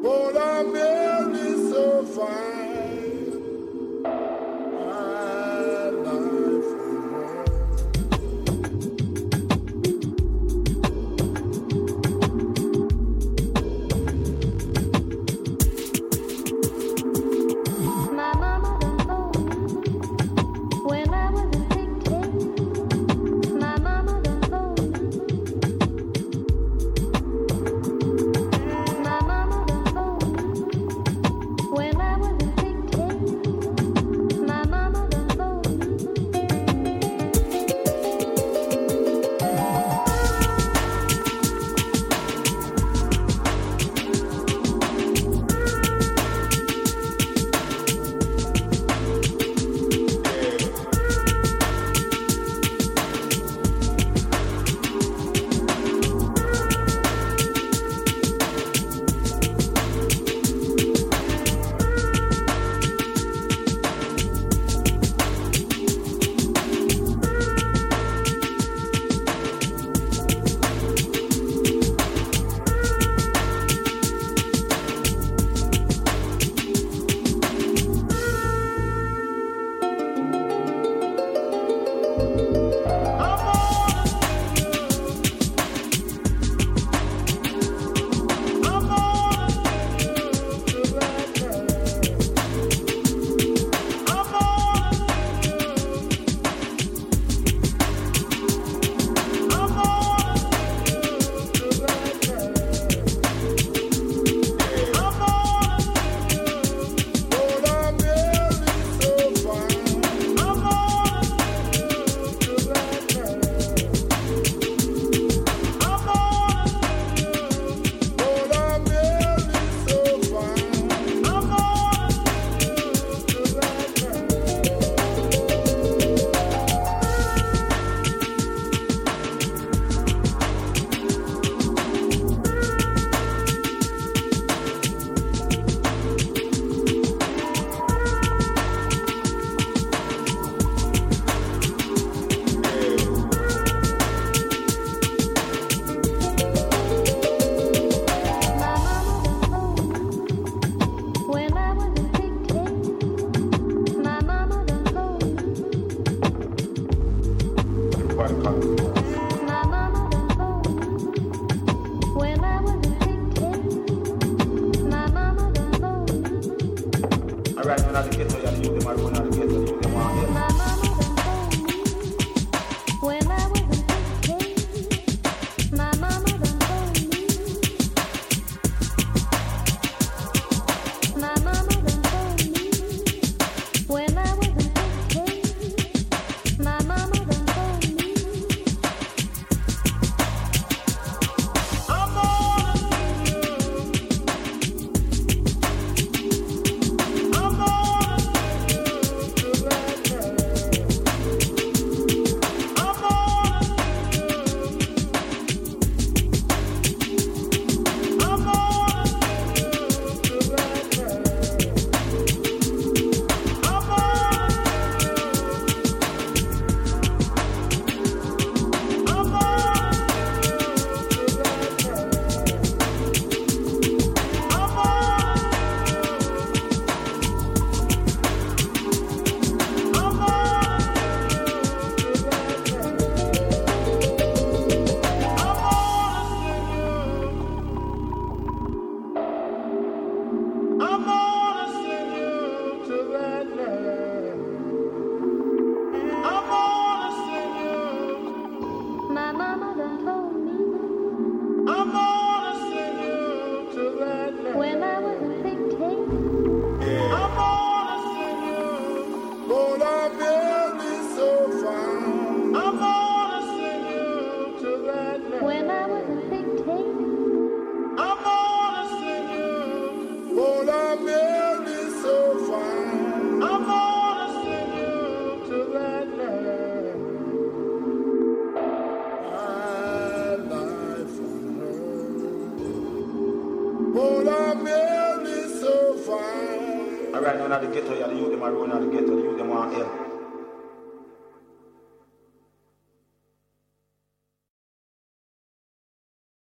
But I'm barely so fine. My life on earth. My mama done told me when I was a 16. My mama done told me. My mama done told me when I was a 16. My mama done told Alright, when I get to you, them are going to get to you, them want help. my mama done told me when I was a 16. My mama done told me. My mama done told me when I was a 16. My mama done told me. I'm on you. I'm on you to that night. I'm on you. I'm on you to that night. I'm on you. I'm on you to that night. I'm on you. My mama done told me when I was a 16. But I'm barely so fine. I'm gonna sing you to that night. When I was a 16. I'm gonna sing you. But I'm barely so fine. I'm gonna sing you to that night. My life on earth. But I'm barely so fine. Alright, when I get to you, them are going to get to you, them want help.